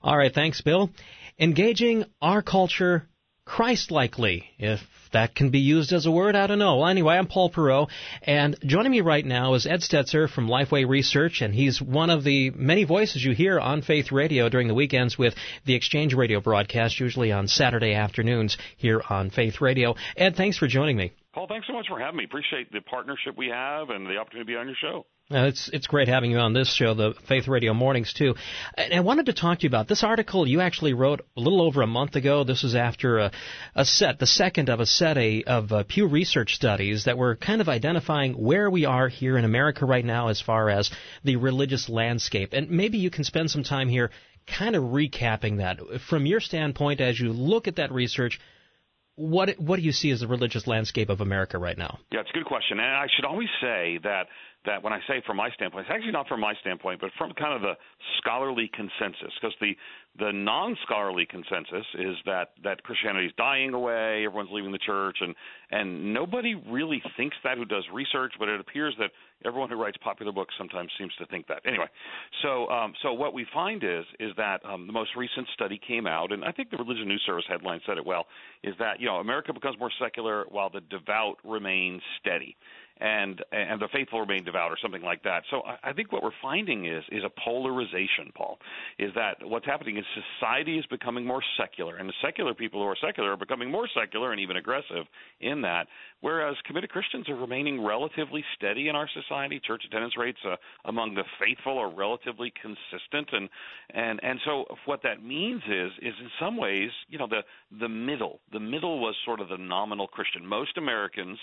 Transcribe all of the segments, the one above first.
All right, thanks, Bill. Engaging our culture Christ-likely, if that can be used as a word, I don't know. Well, anyway, I'm Paul Perot, and joining me right now is Ed Stetzer from Lifeway Research, and he's one of the many voices you hear on Faith Radio during the weekends with the Exchange Radio broadcast, usually on Saturday afternoons here on Faith Radio. Ed, thanks for joining me. Paul, thanks so much for having me. Appreciate the partnership we have and the opportunity to be on your show. It's great having you on this show, the Faith Radio Mornings, too. And I wanted to talk to you about this article you actually wrote a little over a month ago. This was after the second of a set of Pew Research studies that were kind of identifying where we are here in America right now as far as the religious landscape. And maybe you can spend some time here kind of recapping that. From your standpoint, as you look at that research, what do you see as the religious landscape of America right now? Yeah, it's a good question. And I should always say that when I say from my standpoint, it's actually not from my standpoint, but from kind of the scholarly consensus, because the non-scholarly consensus is that Christianity is dying away, everyone's leaving the church, and nobody really thinks that who does research, but it appears that everyone who writes popular books sometimes seems to think that. Anyway, so what we find is that the most recent study came out, and I think the Religion News Service headline said it well, is that America becomes more secular while the devout remain steady. And the faithful remain devout, or something like that. So I think what we're finding is a polarization, Paul, is that what's happening is society is becoming more secular, and the secular people who are secular are becoming more secular and even aggressive in that, whereas committed Christians are remaining relatively steady in our society. Church attendance rates among the faithful are relatively consistent, and so what that means is in some ways, the middle was sort of the nominal Christian. Most Americans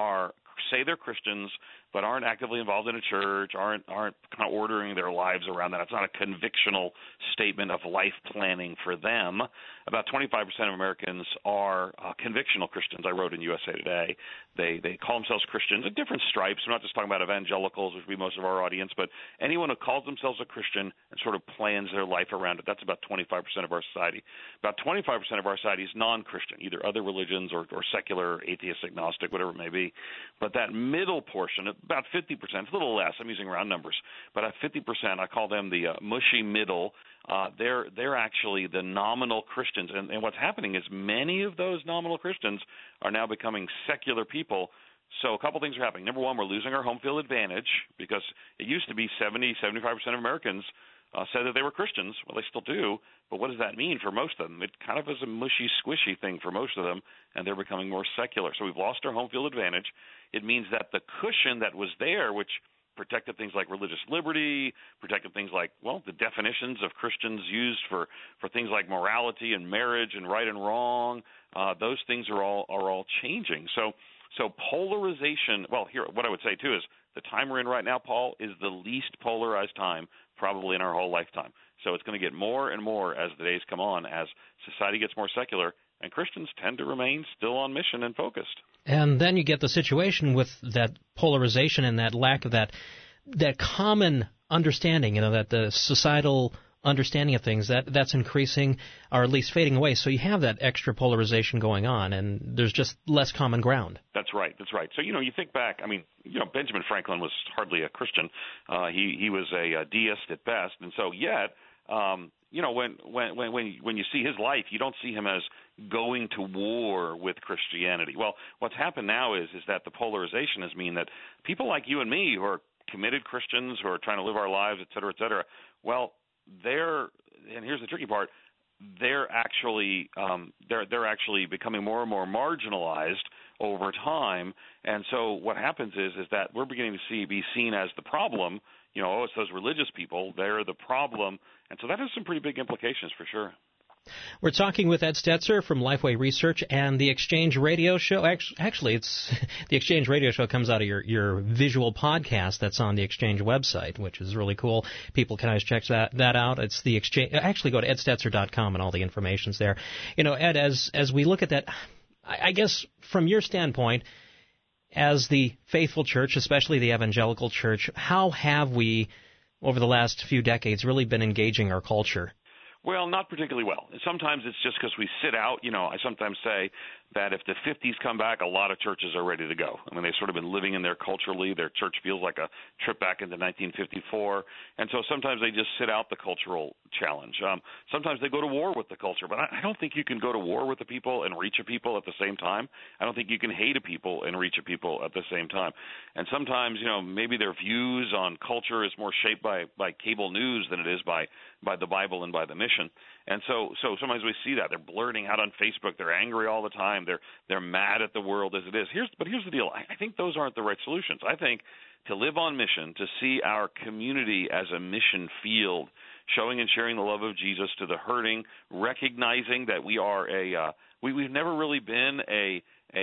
say they're Christians, but aren't actively involved in a church, aren't kind of ordering their lives around that. It's not a convictional statement of life planning for them. About 25% of Americans are convictional Christians, I wrote in USA Today. They call themselves Christians at different stripes. We're not just talking about evangelicals, which would be most of our audience, but anyone who calls themselves a Christian and sort of plans their life around it. That's about 25% of our society. About 25% of our society is non-Christian, either other religions or secular, atheist, agnostic, whatever it may be. But that middle portion, about 50%, it's a little less, I'm using round numbers, but at 50%, I call them the mushy middle. They're actually the nominal Christians. And what's happening is many of those nominal Christians are now becoming secular people. So a couple things are happening. Number one, we're losing our home field advantage, because it used to be 75% of Americans said that they were Christians. Well, they still do, but what does that mean for most of them? It kind of is a mushy, squishy thing for most of them, and they're becoming more secular. So we've lost our home field advantage. It means that the cushion that was there, which protected things like religious liberty, protected things like, the definitions of Christians used for things like morality and marriage and right and wrong, those things are all changing. So polarization, here, what I would say, too, is the time we're in right now, Paul, is the least polarized time probably in our whole lifetime. So it's going to get more and more as the days come on, as society gets more secular, and Christians tend to remain still on mission and focused. And then you get the situation with that polarization and that lack of that common understanding, that the societal understanding of things, that's increasing or at least fading away. So you have that extra polarization going on, and there's just less common ground. That's right. So, you think back, Benjamin Franklin was hardly a Christian. He was a deist at best, and so yet, when you see his life, you don't see him as going to war with Christianity. Well, what's happened now is that the polarization has mean that people like you and me who are committed Christians who are trying to live our lives, et cetera, well, and here's the tricky part, they're actually becoming more and more marginalized over time. And so what happens is that we're beginning to be seen as the problem. It's those religious people, they're the problem. And so that has some pretty big implications for sure. We're talking with Ed Stetzer from Lifeway Research and the Exchange Radio Show. Actually, it's the Exchange Radio Show comes out of your visual podcast that's on the Exchange website, which is really cool. People can always check that out. It's the Exchange. Actually, go to edstetzer.com and all the information's there. Ed, as we look at that, I guess from your standpoint, as the faithful church, especially the evangelical church, how have we, over the last few decades, really been engaging our culture? Well, not particularly well. Sometimes it's just because we sit out. I sometimes say that if the 50s come back, a lot of churches are ready to go. I mean, they've sort of been living in there culturally. Their church feels like a trip back into 1954. And so sometimes they just sit out the cultural challenge. Sometimes they go to war with the culture. But I don't think you can go to war with the people and reach a people at the same time. I don't think you can hate a people and reach a people at the same time. And sometimes, maybe their views on culture is more shaped by cable news than it is by the Bible and by the mission. And so sometimes we see that. They're blurting out on Facebook. They're angry all the time. They're mad at the world as it is. But here's the deal. I think those aren't the right solutions. I think to live on mission, to see our community as a mission field, showing and sharing the love of Jesus to the hurting, recognizing that we are we've never really been a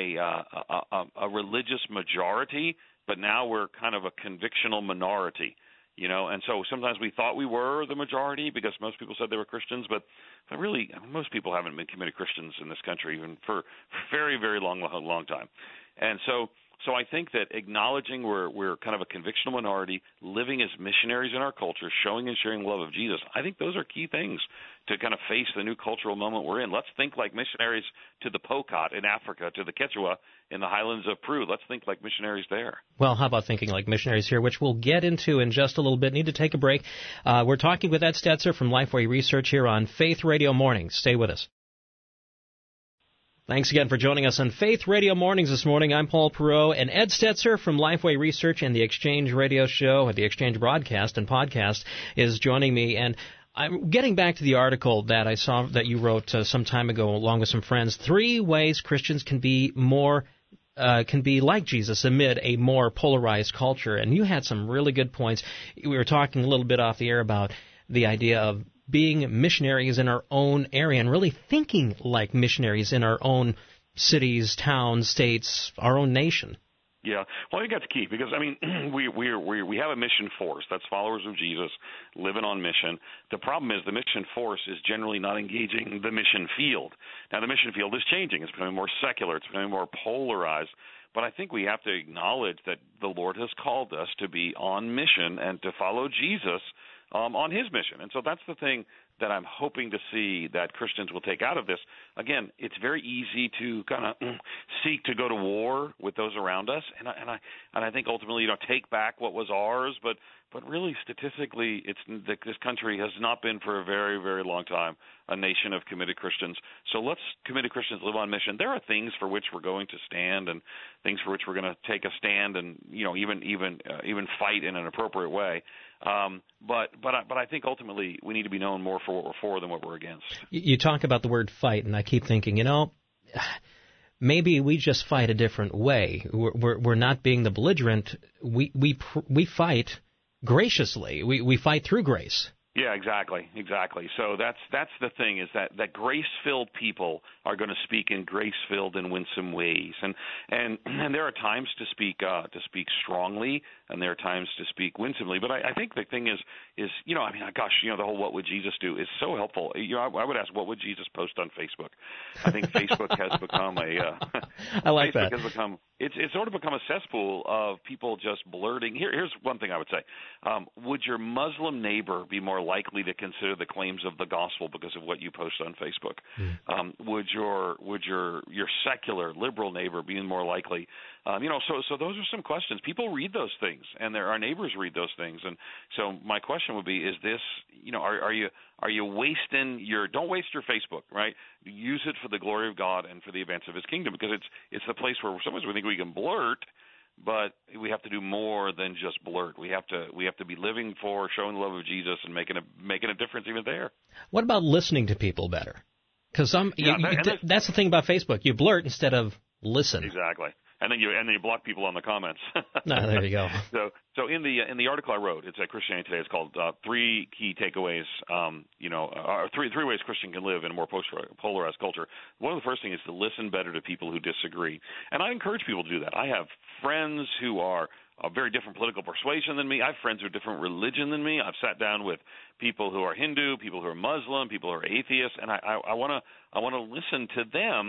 religious majority, but now we're kind of a convictional minority. And so sometimes we thought we were the majority because most people said they were Christians, but really most people haven't been committed Christians in this country even for a very, very long time. And so I think that acknowledging we're kind of a convictional minority, living as missionaries in our culture, showing and sharing the love of Jesus, I think those are key things to kind of face the new cultural moment we're in. Let's think like missionaries to the Pokot in Africa, to the Quechua in the highlands of Peru. Let's think like missionaries there. Well, how about thinking like missionaries here, which we'll get into in just a little bit. Need to take a break. We're talking with Ed Stetzer from Lifeway Research here on Faith Radio Mornings. Stay with us. Thanks again for joining us on Faith Radio Mornings this morning. I'm Paul Perot, and Ed Stetzer from Lifeway Research and the Exchange Radio Show, or the Exchange Broadcast and Podcast, is joining me. And I'm getting back to the article that I saw that you wrote some time ago along with some friends. 3 ways Christians can be like Jesus amid a more polarized culture. And you had some really good points. We were talking a little bit off the air about the idea of being missionaries in our own area and really thinking like missionaries in our own cities, towns, states, our own nation. Yeah, well, I think that's key because, I mean, we have a mission force. That's followers of Jesus living on mission. The problem is the mission force is generally not engaging the mission field. Now, the mission field is changing. It's becoming more secular. It's becoming more polarized. But I think we have to acknowledge that the Lord has called us to be on mission and to follow Jesus on his mission. And so that's the thing that I'm hoping to see that Christians will take out of this. Again, it's very easy to kind of seek to go to war with those around us, and I think ultimately, take back what was ours. But really, statistically, this country has not been for a very, very long time a nation of committed Christians. So let's committed Christians live on mission. There are things for which we're going to stand, and things for which we're going to take a stand, and even fight in an appropriate way. But I think ultimately we need to be known more for what we're for than what we're against. You talk about the word fight, and I keep thinking, maybe we just fight a different way. We're not being the belligerent. We fight graciously. We fight through grace. Yeah, exactly. So that's the thing, is that grace-filled people are going to speak in grace-filled and winsome ways, and there are times to speak strongly, and there are times to speak winsomely. But I think the thing is the whole "What would Jesus do" is so helpful. I would ask, what would Jesus post on Facebook? I think Facebook has become I like Facebook that. has become it's sort of become a cesspool of people just blurting. Here's one thing I would say: would your Muslim neighbor be more likely to consider the claims of the gospel because of what you post on Facebook? Would your secular liberal neighbor be more likely? So those are some questions. People read those things, and our neighbors read those things. And so my question would be: is this, are you wasting your? Don't waste your Facebook, right? Use it for the glory of God and for the advance of His kingdom, because it's the place where sometimes we think we can blurt, but we have to do more than just blurt. We have to be living for, showing the love of Jesus, and making a difference even there. What about listening to people better? Because that's the thing about Facebook. You blurt instead of listen. Exactly. And then you block people on the comments. No, there you go. So in the article I wrote, it's at Christianity Today. It's called 3 Key Takeaways. Three ways Christian can live in a more polarized culture. One of the first things is to listen better to people who disagree, and I encourage people to do that. I have friends who are a very different political persuasion than me. I have friends who are different religion than me. I've sat down with people who are Hindu, people who are Muslim, people who are atheists, and I want to listen to them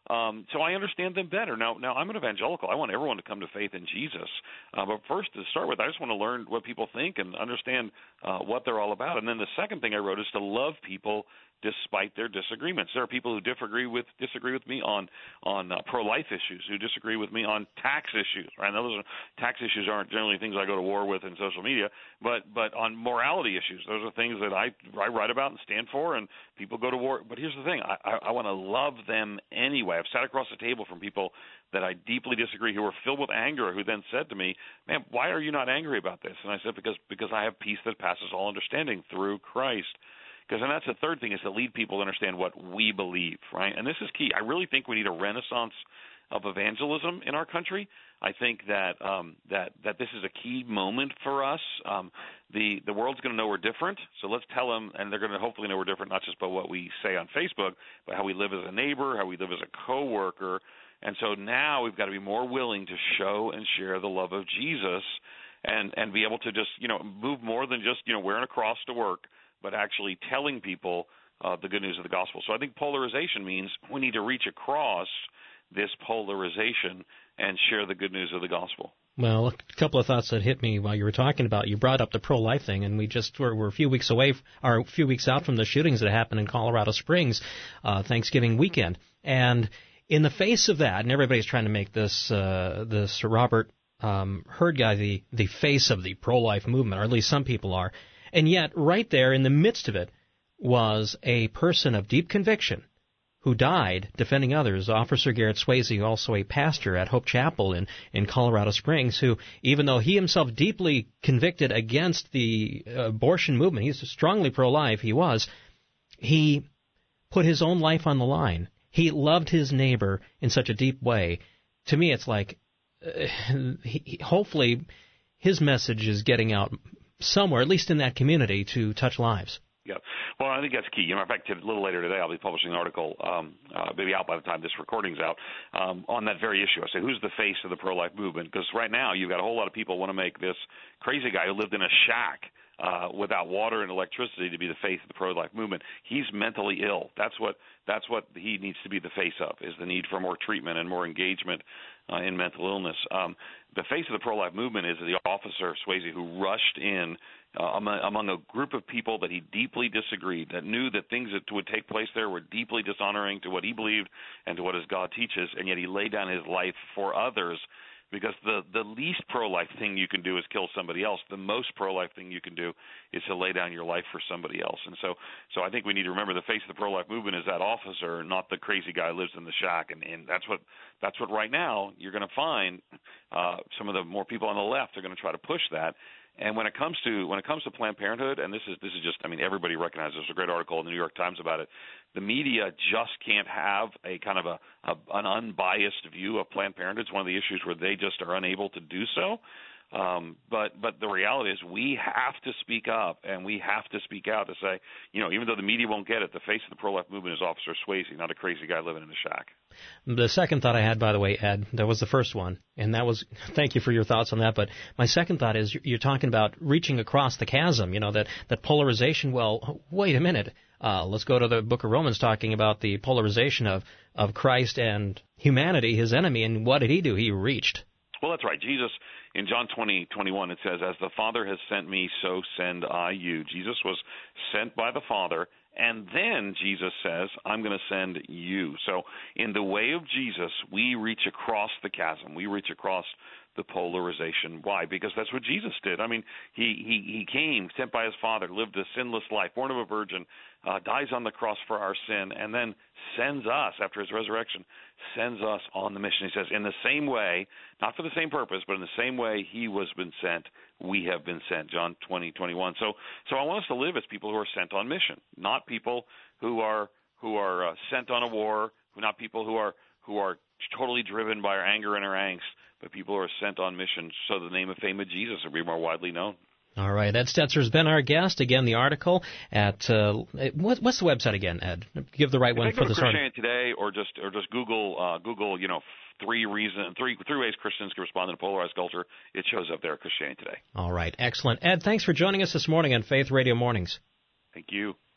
So I understand them better. Now I'm an evangelical. I want everyone to come to faith in Jesus. But first, to start with, I just want to learn what people think and understand what they're all about. And then the second thing I wrote is to love people despite their disagreements. There are people who disagree with me on pro-life issues, who disagree with me on tax issues. Right? Now, tax issues aren't generally things I go to war with in social media, but on morality issues, those are things that I write about and stand for, and people go to war. But here's the thing: I want to love them anyway. I've sat across the table from people that I deeply disagree, who are filled with anger, who then said to me, "Man, why are you not angry about this?" And I said, because I have peace that passes all understanding through Christ. And that's the third thing, is to lead people to understand what we believe, right? And this is key. I really think we need a renaissance of evangelism in our country. I think that that this is a key moment for us. The world's going to know we're different, so let's tell them, and they're going to hopefully know we're different, not just by what we say on Facebook, but how we live as a neighbor, how we live as a coworker. And so now we've got to be more willing to show and share the love of Jesus, and be able to just move more than just wearing a cross to work, but actually telling people the good news of the gospel. So I think polarization means we need to reach across this polarization and share the good news of the gospel. Well, a couple of thoughts that hit me while you were talking about, you brought up the pro-life thing, and we're a few weeks out from the shootings that happened in Colorado Springs, Thanksgiving weekend. And in the face of that, and everybody's trying to make this Robert Hurd guy the face of the pro-life movement, or at least some people are. And yet, right there in the midst of it was a person of deep conviction who died defending others, Officer Garrett Swayze, also a pastor at Hope Chapel in Colorado Springs, who, even though he himself deeply convicted against the abortion movement, he's strongly pro-life, he put his own life on the line. He loved his neighbor in such a deep way. To me, it's like, hopefully his message is getting out somewhere, at least in that community, to touch lives. Yeah. Well, I think that's key. In fact, a little later today, I'll be publishing an article, maybe out by the time this recording's out, on that very issue. I say, who's the face of the pro-life movement? Because right now, you've got a whole lot of people want to make this crazy guy who lived in a shack without water and electricity to be the face of the pro-life movement. He's mentally ill. That's what he needs to be the face of, is the need for more treatment and more engagement in mental illness. The face of the pro-life movement is the Officer Swayze, who rushed in among a group of people that he deeply disagreed, that knew that things that would take place there were deeply dishonoring to what he believed and to what his God teaches, and yet he laid down his life for others. Because the least pro-life thing you can do is kill somebody else. The most pro-life thing you can do is to lay down your life for somebody else. And so I think we need to remember the face of the pro-life movement is that officer, not the crazy guy who lives in the shack. And that's what right now you're going to find. Some of the more people on the left are going to try to push that. And when it comes to Planned Parenthood, and this is just, I mean, everybody recognizes, there's a great article in the New York Times about it. The media just can't have a kind of an unbiased view of Planned Parenthood. It's one of the issues where they just are unable to do so. But the reality is we have to speak up, and we have to speak out to say, even though the media won't get it, the face of the pro-life movement is Officer Swayze, not a crazy guy living in a shack. The second thought I had, by the way, Ed, that was the first one, and that was, thank you for your thoughts on that, but my second thought is you're talking about reaching across the chasm, that polarization. Well, wait a minute. Let's go to the book of Romans, talking about the polarization of Christ and humanity, his enemy, and what did he do? He reached. Well, that's right. Jesus, in John 20:21, it says, "As the Father has sent me, so send I you." Jesus was sent by the Father, and then Jesus says, "I'm going to send you." So in the way of Jesus, we reach across the chasm. We reach across the polarization. Why? Because that's what Jesus did. I mean, he came, sent by his Father, lived a sinless life, born of a virgin, dies on the cross for our sin, and then sends us, after his resurrection, sends us on the mission. He says, in the same way, not for the same purpose, but in the same way he was been sent, we have been sent. John 20:21. So I want us to live as people who are sent on mission, not people who are sent on a war, not people who are totally driven by our anger and our angst, but people who are sent on mission so the name and fame of Jesus will be more widely known. All right. Ed Stetzer has been our guest. Again, the article at what's the website again, Ed? Give the right one for this article. Christianity Today, or just Google 3 ways Christians can respond in a polarized culture. It shows up there, Christianity Today. All right. Excellent. Ed, thanks for joining us this morning on Faith Radio Mornings. Thank you.